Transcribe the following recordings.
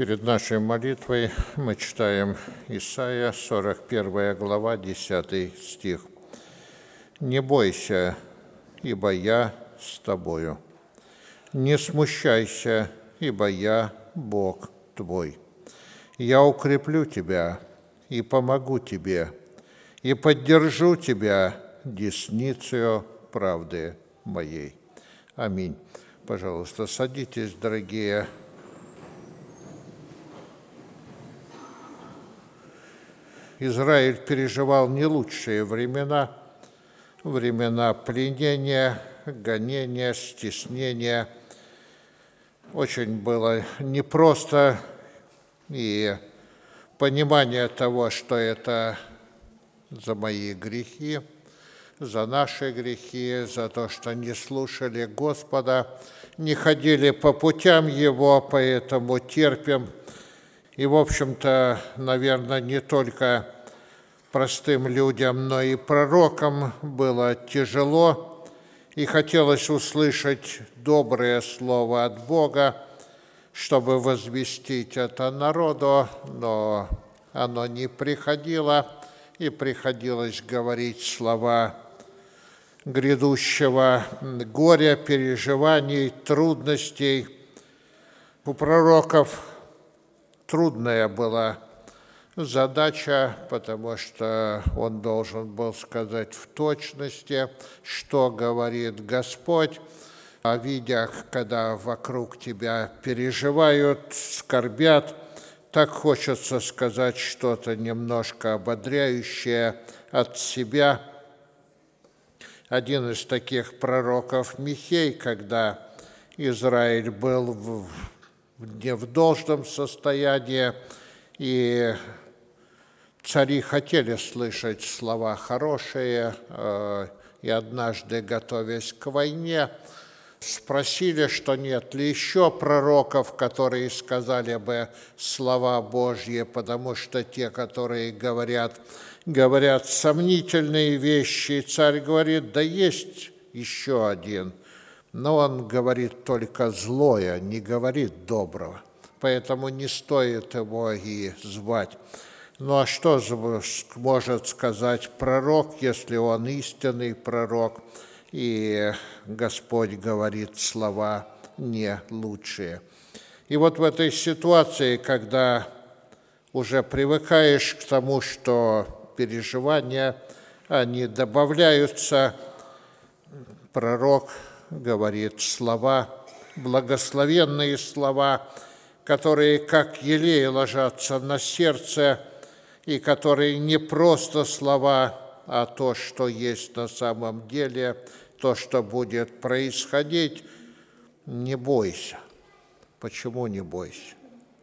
Перед нашей молитвой мы читаем Исайя, 41 глава, 10 стих. «Не бойся, ибо я с тобою. Не смущайся, ибо я Бог твой. Я укреплю тебя и помогу тебе, и поддержу тебя десницею правды моей». Аминь. Пожалуйста, садитесь, дорогие. Израиль переживал не лучшие времена пленения, гонения, стеснения. Очень было непросто, и понимание того, что это за мои грехи, за наши грехи, за то, что не слушали Господа, не ходили по путям Его, поэтому терпим. И, в общем-то, наверное, не только простым людям, но и пророкам было тяжело, и хотелось услышать доброе слово от Бога, чтобы возвестить это народу, но оно не приходило, и приходилось говорить слова грядущего горя, переживаний, трудностей. У пророков трудная была задача, потому что он должен был сказать в точности, что говорит Господь. А видя, когда вокруг тебя переживают, скорбят, так хочется сказать что-то немножко ободряющее от себя. Один из таких пророков Михей, когда Израиль был не в должном состоянии, и цари хотели слышать слова хорошие, и однажды, готовясь к войне, спросили, что нет ли еще пророков, которые сказали бы слова Божьи, потому что те, которые говорят сомнительные вещи. И царь говорит: да есть еще один. Но он говорит только злое, не говорит доброго, поэтому не стоит его и звать. Ну а что может сказать пророк, если он истинный пророк, и Господь говорит слова не лучшие? И вот в этой ситуации, когда уже привыкаешь к тому, что переживания, они добавляются, пророк говорит слова, благословенные слова, которые как елей ложатся на сердце, и которые не просто слова, а то, что есть на самом деле, то, что будет происходить. Не бойся. Почему не бойся?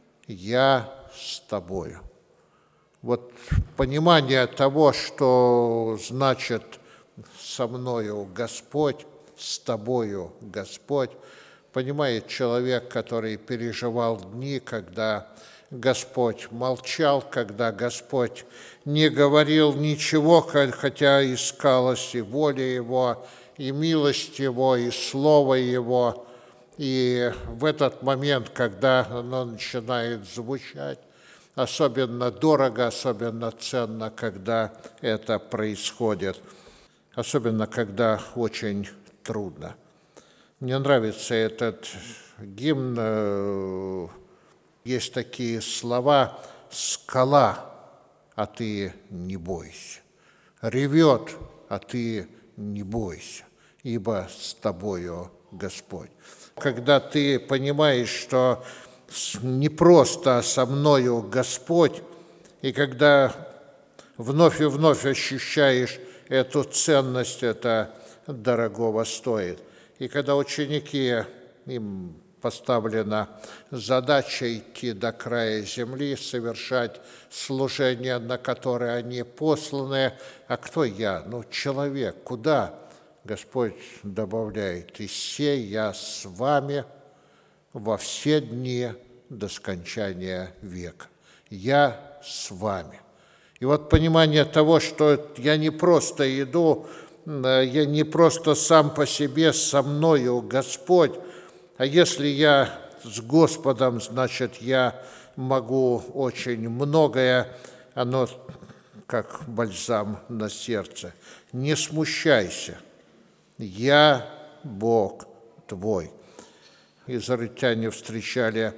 Я с тобою. Вот понимание того, что значит со мною Господь, с тобою Господь, понимает человек, который переживал дни, когда Господь молчал, когда Господь не говорил ничего, хотя искалась и воля Его, и милость Его, и Слово Его. И в этот момент, когда оно начинает звучать, особенно дорого, особенно ценно, когда это происходит, особенно когда очень трудно. Мне нравится этот гимн. Есть такие слова: «Скала, а ты не бойся, ревет, а ты не бойся, ибо с тобою Господь». Когда ты понимаешь, что не просто со мною Господь, и когда вновь и вновь ощущаешь эту ценность, это дорогого стоит. И когда ученики, им поставлена задача идти до края земли, совершать служение, на которое они посланы. А кто я? Человек. Куда? Господь добавляет: «И сей я с вами во все дни до скончания века». Я с вами. И вот понимание того, что я не просто иду, я не просто сам по себе, со мною Господь, а если я с Господом, значит, я могу очень многое, оно как бальзам на сердце. Не смущайся, я Бог твой. Израильтяне встречали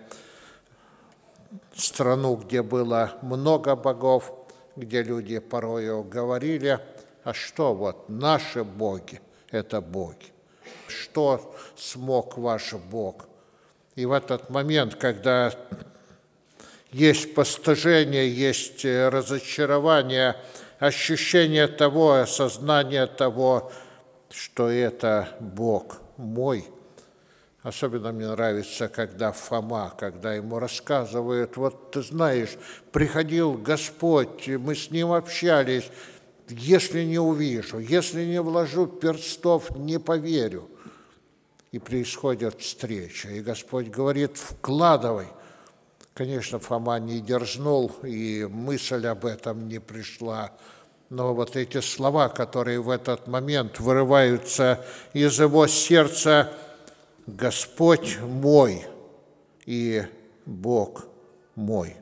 страну, где было много богов, где люди порою говорили, а что вот наши боги – это боги. Что смог ваш Бог? И в этот момент, когда есть постыжение, есть разочарование, ощущение того, осознание того, что это Бог мой. Особенно мне нравится, когда Фома, когда ему рассказывают, вот ты знаешь, приходил Господь, мы с Ним общались, если не увижу, если не вложу перстов, не поверю. И происходит встреча, и Господь говорит, вкладывай. Конечно, Фома не дерзнул, и мысль об этом не пришла. Но вот эти слова, которые в этот момент вырываются из его сердца, «Господь мой и Бог мой».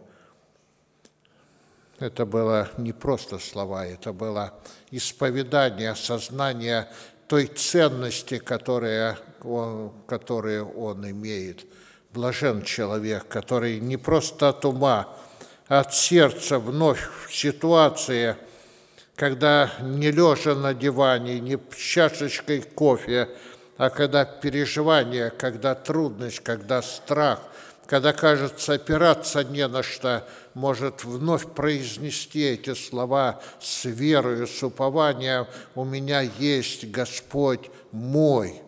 Это было не просто слова, это было исповедание, осознание той ценности, которую он имеет. Блажен человек, который не просто от ума, а от сердца вновь в ситуации, когда не лежа на диване, не с чашечкой кофе, а когда переживание, когда трудность, когда страх, когда, кажется, опираться не на что, может вновь произнести эти слова с верою, с упованием: «У меня есть Господь мой».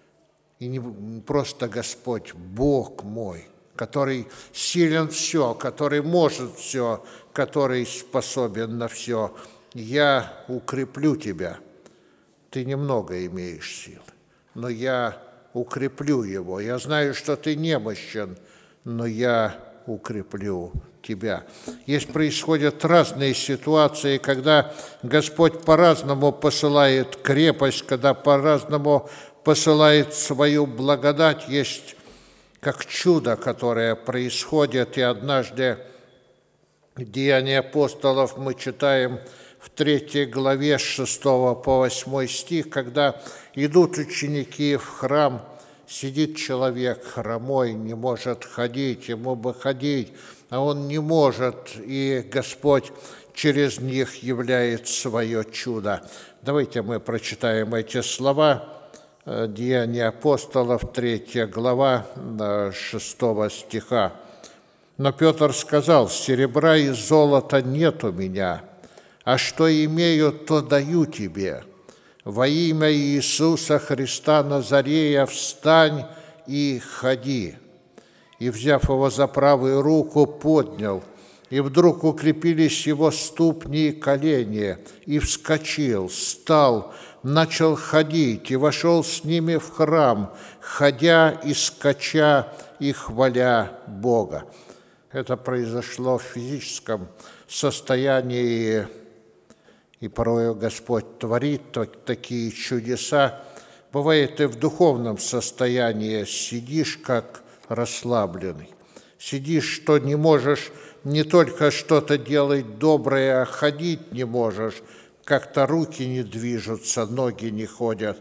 И не просто Господь, Бог мой, который силен все, который может все, который способен на все. Я укреплю тебя. Ты немного имеешь сил, но я укреплю его. Я знаю, что ты немощен, но я укреплю тебя. Есть происходят разные ситуации, когда Господь по-разному посылает крепость, когда по-разному посылает свою благодать. Есть как чудо, которое происходит, и однажды в Деяния апостолов мы читаем в 3 главе с 6 по 8 стих, когда идут ученики в храм, сидит человек хромой, не может ходить, ему бы ходить, а он не может, и Господь через них являет свое чудо. Давайте мы прочитаем эти слова. Деяния апостолов, 3 глава, 6 стиха. «Но Петр сказал: серебра и золота нет у меня, а что имею, то даю тебе. Во имя Иисуса Христа Назарея встань и ходи». И, взяв его за правую руку, поднял, и вдруг укрепились его ступни и колени, и вскочил, встал, начал ходить, и вошел с ними в храм, ходя и скача, и хваля Бога. Это произошло в физическом состоянии, и порой Господь творит такие чудеса. Бывает и в духовном состоянии сидишь как расслабленный, сидишь, что не можешь не только что-то делать доброе, а ходить не можешь, как-то руки не движутся, ноги не ходят,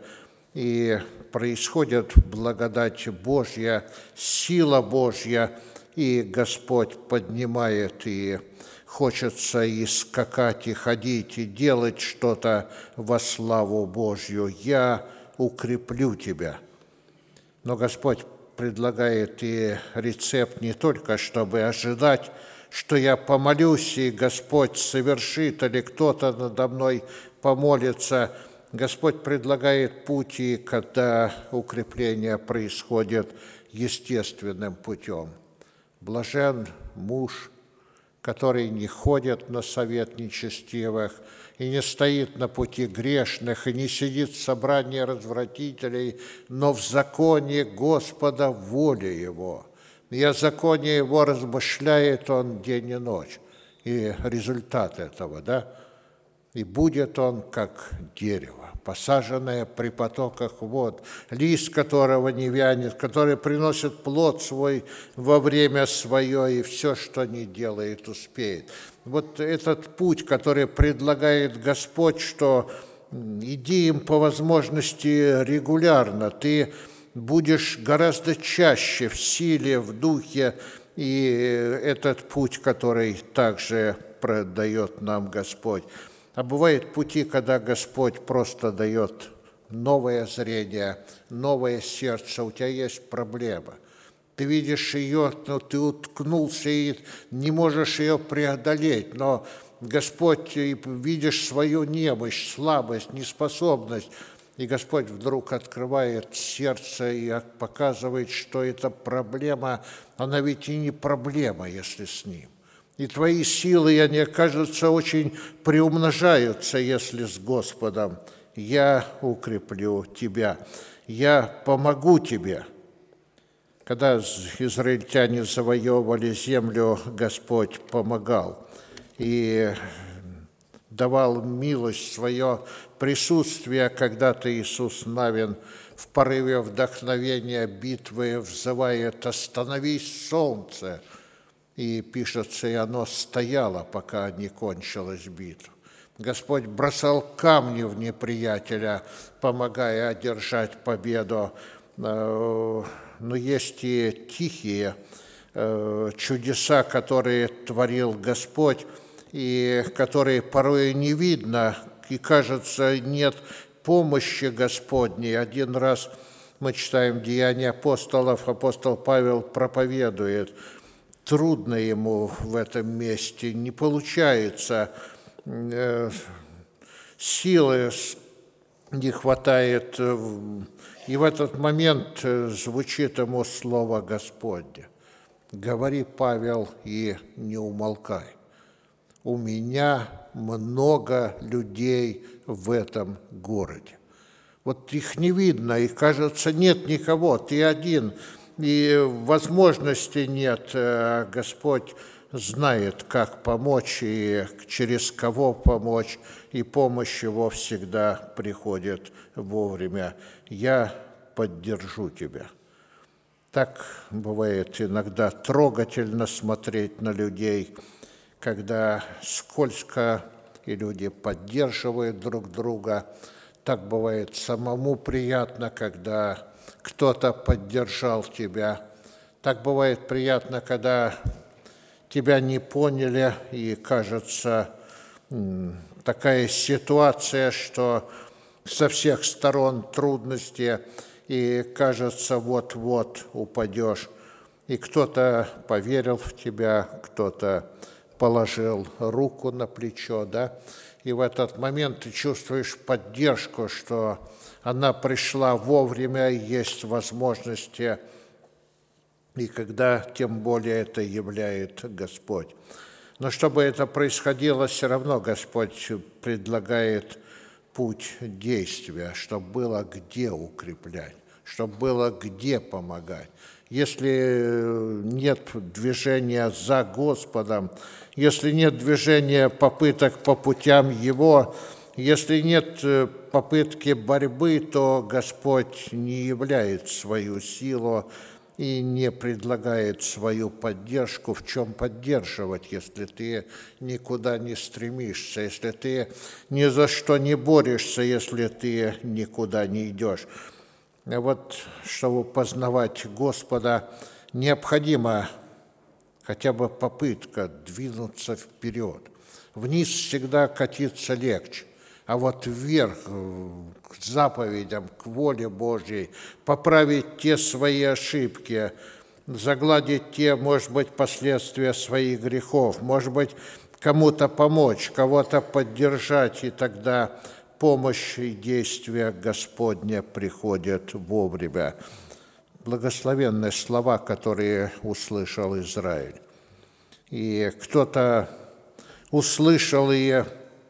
и происходит благодать Божья, сила Божья, и Господь поднимает, и хочется и скакать, и ходить, и делать что-то во славу Божью. Я укреплю тебя. Но Господь предлагает и рецепт не только, чтобы ожидать, что я помолюсь, и Господь совершит, или кто-то надо мной помолится. Господь предлагает пути, когда укрепление происходит естественным путем. Блажен муж, который не ходит на совет нечестивых, и не стоит на пути грешных, и не сидит в собрании развратителей, но в законе Господа воля его. И о законе его размышляет он день и ночь. И результат этого, да? и будет он, как дерево, посаженное при потоках вод, лист которого не вянет, который приносит плод свой во время свое, и все, что не делает, успеет. Вот этот путь, который предлагает Господь, что иди им по возможности регулярно, ты будешь гораздо чаще в силе, в духе, и этот путь, который также дает нам Господь. А бывают пути, когда Господь просто дает новое зрение, новое сердце, у тебя есть проблема. Ты видишь ее, но ты уткнулся и не можешь ее преодолеть, но Господь, видишь свою немощь, слабость, неспособность, и Господь вдруг открывает сердце и показывает, что эта проблема, она ведь и не проблема, если с Ним. И твои силы, они, кажется, очень приумножаются, если с Господом. Я укреплю тебя, я помогу тебе. Когда израильтяне завоевывали землю, Господь помогал и давал милость, свое присутствие. Когда-то Иисус Навин в порыве вдохновения битвы взывает: «Остановись, солнце!» И пишется, и оно стояло, пока не кончилась битва. Господь бросал камни в неприятеля, помогая одержать победу. Но есть и тихие чудеса, которые творил Господь, и которые порой не видно, и кажется, нет помощи Господней. Один раз мы читаем Деяния апостолов, апостол Павел проповедует. Трудно ему в этом месте, не получается, силы не хватает. И в этот момент звучит ему слово Господне: «Говори, Павел, и не умолкай. У меня много людей в этом городе». Вот их не видно, и кажется, нет никого, ты один, и возможности нет. Господь знает, как помочь и через кого помочь, и помощь его всегда приходит вовремя. Я поддержу тебя. Так бывает иногда трогательно смотреть на людей, когда скользко, и люди поддерживают друг друга. Так бывает самому приятно, когда кто-то поддержал тебя. Так бывает приятно, когда тебя не поняли, и кажется такая ситуация, что со всех сторон трудности, и кажется, вот-вот упадешь. И кто-то поверил в тебя, кто-то положил руку на плечо, да? И в этот момент ты чувствуешь поддержку, что она пришла вовремя, есть возможности, и когда тем более это являет Господь. Но чтобы это происходило, все равно Господь предлагает путь действия, чтобы было где укреплять, чтобы было где помогать. Если нет движения за Господом, если нет движения попыток по путям Его, если нет попытки борьбы, то Господь не являет свою силу и не предлагает свою поддержку. В чем поддерживать, если ты никуда не стремишься, если ты ни за что не борешься, если ты никуда не идешь? Вот, чтобы познавать Господа, необходима хотя бы попытка двинуться вперед. Вниз всегда катиться легче, а вот вверх, к заповедям, к воле Божьей, поправить те свои ошибки, загладить те, может быть, последствия своих грехов, может быть, кому-то помочь, кого-то поддержать, и тогда помощь и действия Господня приходят вовремя. Благословенные слова, которые услышал Израиль. И кто-то услышал и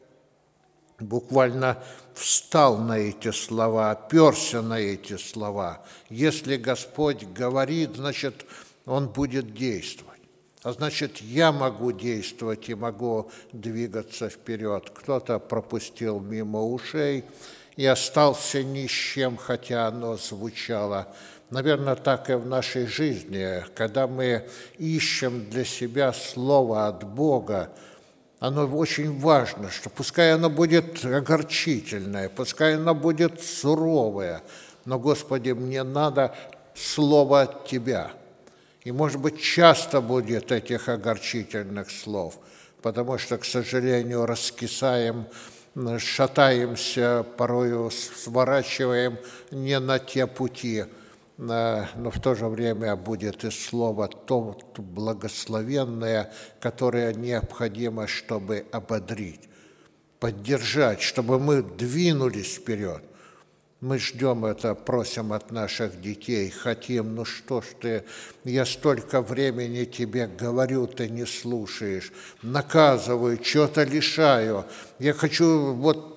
буквально встал на эти слова, оперся на эти слова. Если Господь говорит, значит, Он будет действовать. А значит, я могу действовать и могу двигаться вперед. Кто-то пропустил мимо ушей и остался ни с чем, хотя оно звучало. Наверное, так и в нашей жизни. Когда мы ищем для себя слово от Бога, оно очень важно, что пускай оно будет огорчительное, пускай оно будет суровое, но, Господи, мне надо слово от Тебя. И, может быть, часто будет этих огорчительных слов, потому что, к сожалению, раскисаем, шатаемся, порою сворачиваем не на те пути, но в то же время будет и слово то благословенное, которое необходимо, чтобы ободрить, поддержать, чтобы мы двинулись вперед. Мы ждем это, просим от наших детей, хотим, ну что ж ты, я столько времени тебе говорю, ты не слушаешь, наказываю, чего-то лишаю. Я хочу,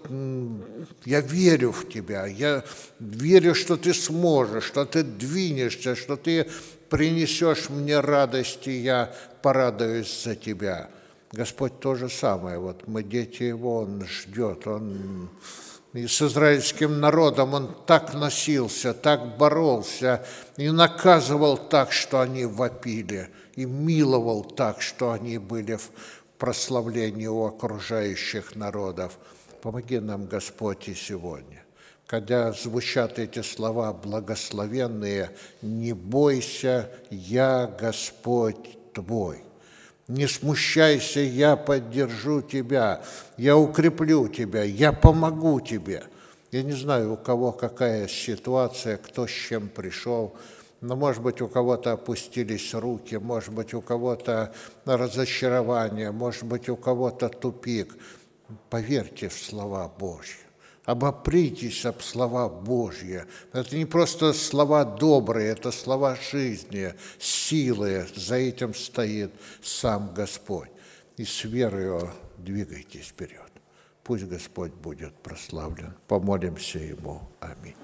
я верю в тебя, я верю, что ты сможешь, что ты двинешься, что ты принесешь мне радость, и я порадуюсь за тебя. Господь то же самое, мы дети Его, Он ждет, Он... И с израильским народом он так носился, так боролся, и наказывал так, что они вопили, и миловал так, что они были в прославлении у окружающих народов. Помоги нам, Господь, и сегодня. Когда звучат эти слова благословенные, «Не бойся, я Господь твой». Не смущайся, я поддержу тебя, я укреплю тебя, я помогу тебе. Я не знаю, у кого какая ситуация, кто с чем пришел, но, может быть, у кого-то опустились руки, может быть, у кого-то разочарование, может быть, у кого-то тупик. Поверьте в слова Божьи. Обопритесь об слова Божьи. Это не просто слова добрые, это слова жизни, силы. За этим стоит сам Господь. И с верою двигайтесь вперед. Пусть Господь будет прославлен. Помолимся Ему. Аминь.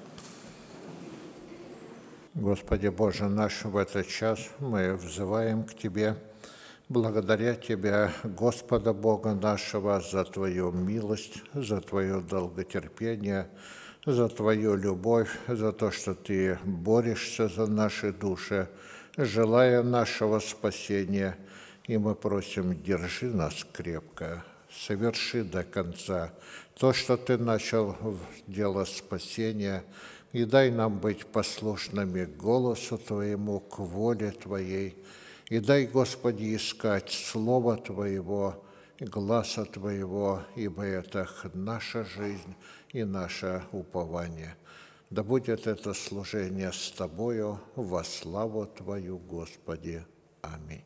Господи Боже наш, в этот час мы взываем к Тебе, благодаря Тебя, Господа Бога нашего, за Твою милость, за Твое долготерпение, за Твою любовь, за то, что Ты борешься за наши души, желая нашего спасения. И мы просим, держи нас крепко, соверши до конца то, что Ты начал в дело спасения, и дай нам быть послушными голосу Твоему, к воле Твоей. И дай, Господи, искать Слово Твоего, гласа Твоего, ибо это наша жизнь и наше упование. Да будет это служение с Тобою во славу Твою, Господи. Аминь.